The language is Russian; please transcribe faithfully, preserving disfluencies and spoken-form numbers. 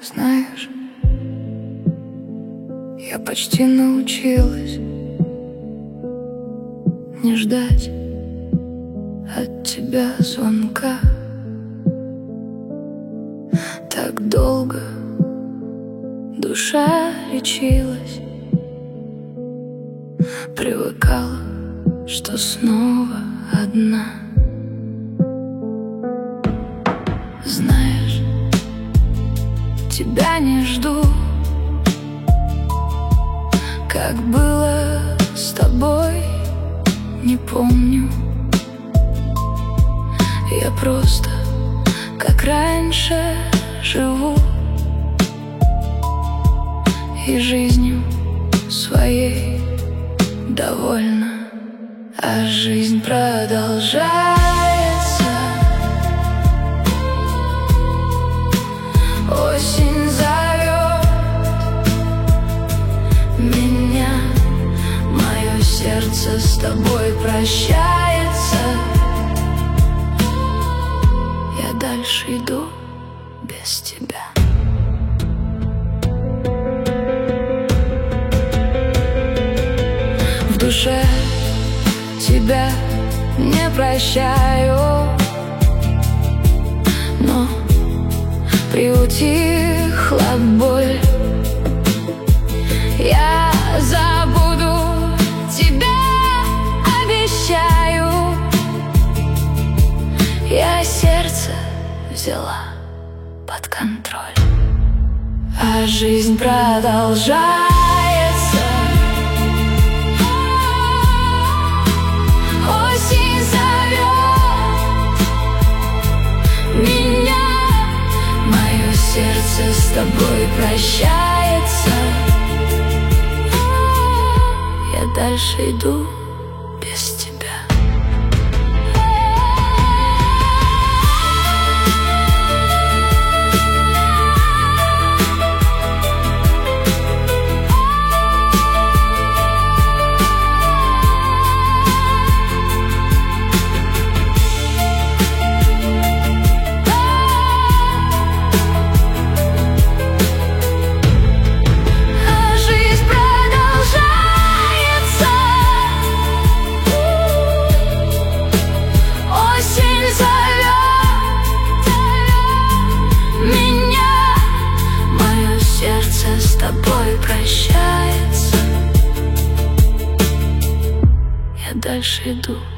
Знаешь, я почти научилась не ждать от тебя звонка. Так долго душа лечилась, привыкала, что снова одна. Знаешь, тебя не жду, как было с тобой, не помню. Я просто, как раньше, живу и жизнью своей довольна. А жизнь продолжается. Осень зовет меня, мое сердце с тобой прощается. Я дальше иду без тебя. В душе тебя не прощаю, но приутихла боль. Я забуду тебя, обещаю. Я сердце взяла под контроль, а жизнь продолжается. Осень зовет меня, мое сердце с тобой прощается. Я дальше иду без тебя. С тобой прощается. Я дальше иду